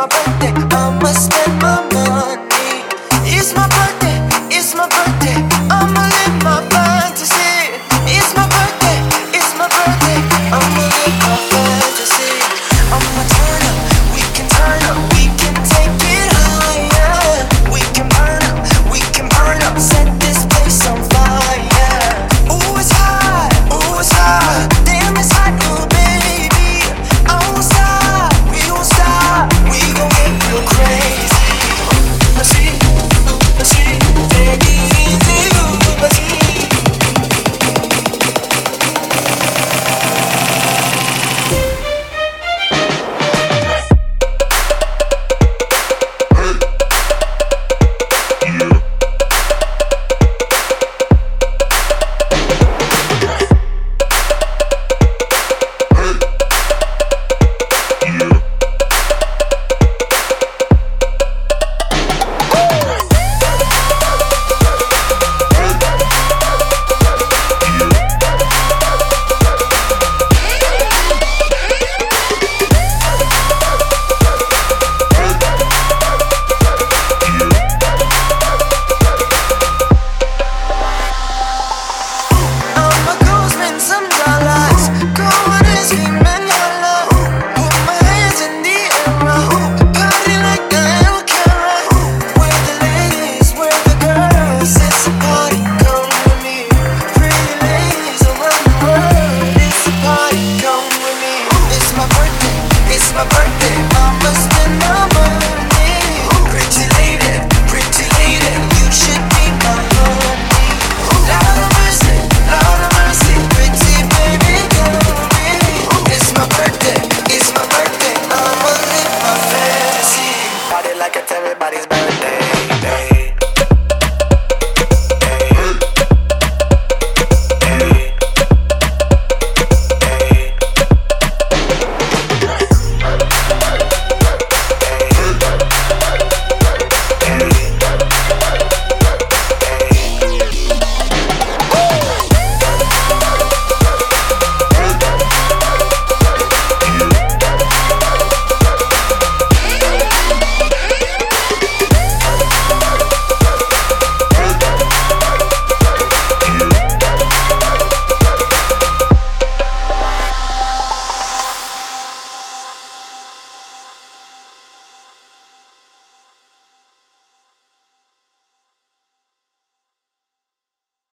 my birthday, I'ma spend my money. It's my birthday, it's my birthday, I'ma live my fantasy. It's my birthday, I'ma live my fantasy. I'ma turn up, we can turn up, we can take it higher. We can burn up, set this place on fire. Ooh, it's hot, damn it's hot, ooh baby. I won't stop, we won't stop, we gon' get real crazy. Let's see, take it easy, let's see. Everybody's